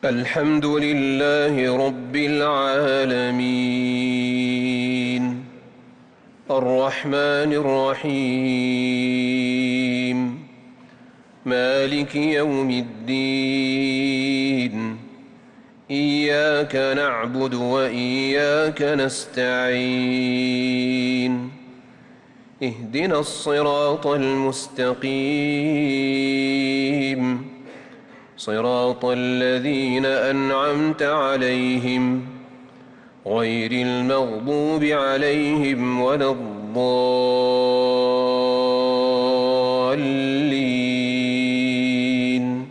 الحمد لله رب العالمين الرحمن الرحيم مالك يوم الدين إياك نعبد وإياك نستعين اهدنا الصراط المستقيم صراط الذين أنعمت عليهم غير المغضوب عليهم ولا الضالين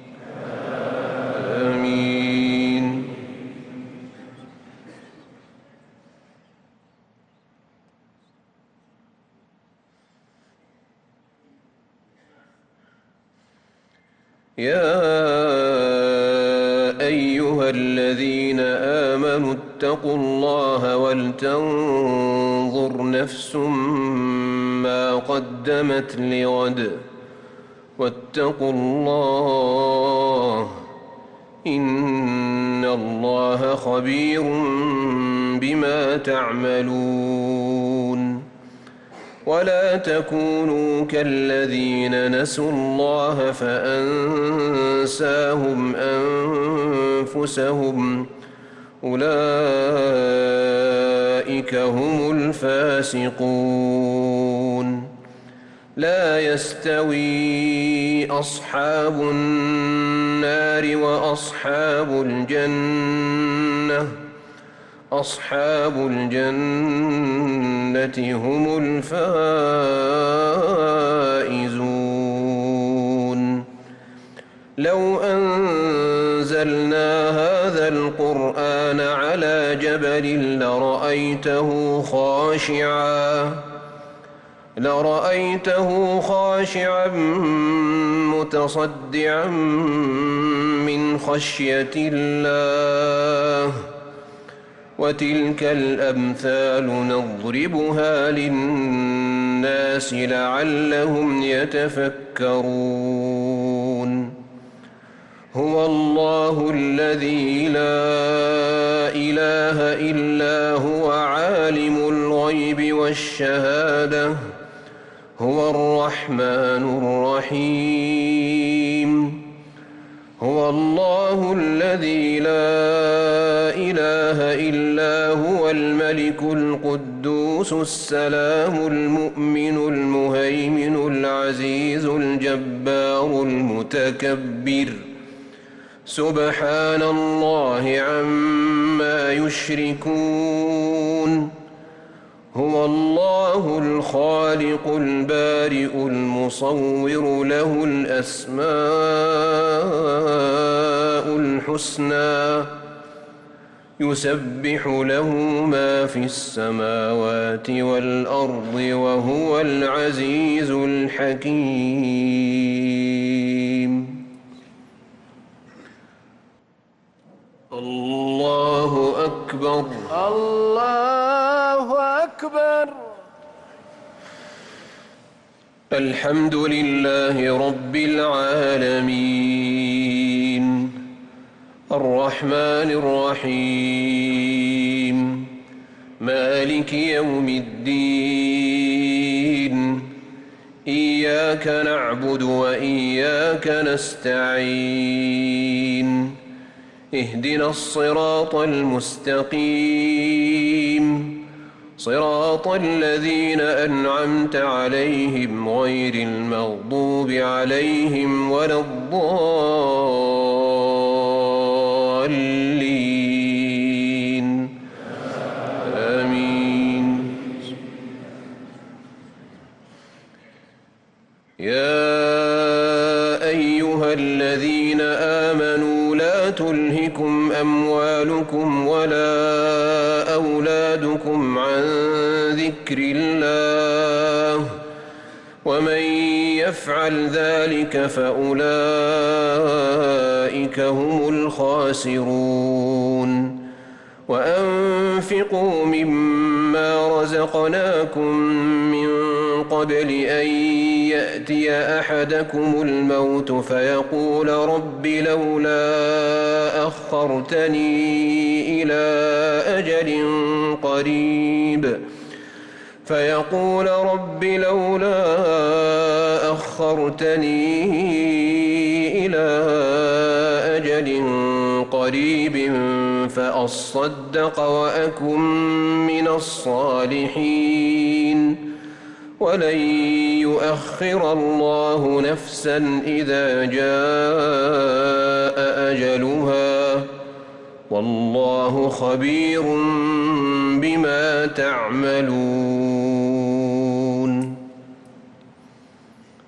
آمين. يا أيها الذين آمنوا اتقوا الله ولتنظر نفس ما قدمت لغد واتقوا الله إن الله خبير بما تعملون. ولا تكونوا كالذين نسوا الله فأنساهم أنفسهم أولئك هم الفاسقون. لا يستوي أصحاب النار وأصحاب الجنة أصحاب الجنة هم الفائزون. لو أنزلنا هذا القرآن على جبل لرأيته خاشعا متصدعا من خشية الله. وتلك الأمثال نضربها للناس لعلهم يتفكرون. هو الله الذي لا إله إلا هو عالم الغيب والشهادة هو الرحمن الرحيم. هو الله الذي لا إله إلا هو الملك القدوس السلام المؤمن المهيمن العزيز الجبار المتكبر سبحان الله عما يشركون. هو الله الخالق البارئ المصور له الأسماء الحسنى يسبح له ما في السماوات والأرض وهو العزيز الحكيم. الله أكبر الله أكبر. الحمد لله رب العالمين الرحمن الرحيم مالك يوم الدين إياك نعبد وإياك نستعين اهدنا الصراط المستقيم صراط الذين أنعمت عليهم غير المغضوب عليهم ولا الضالين آمين. يا أيها الذين آمنوا لا تلهكم أموالكم ولا أولادكم عن ذكر الله ومن يفعل ذلك فأولئك هم الخاسرون. وأنفقوا مما رزقناكم من قبل أن يأتي أحدكم الموت فيقول رب لولا أخرتني إلى أجل قريب فأصدق وأكن من الصالحين ولن يؤخر الله نفسا إذا جاء أجلها والله خبير بما تعملون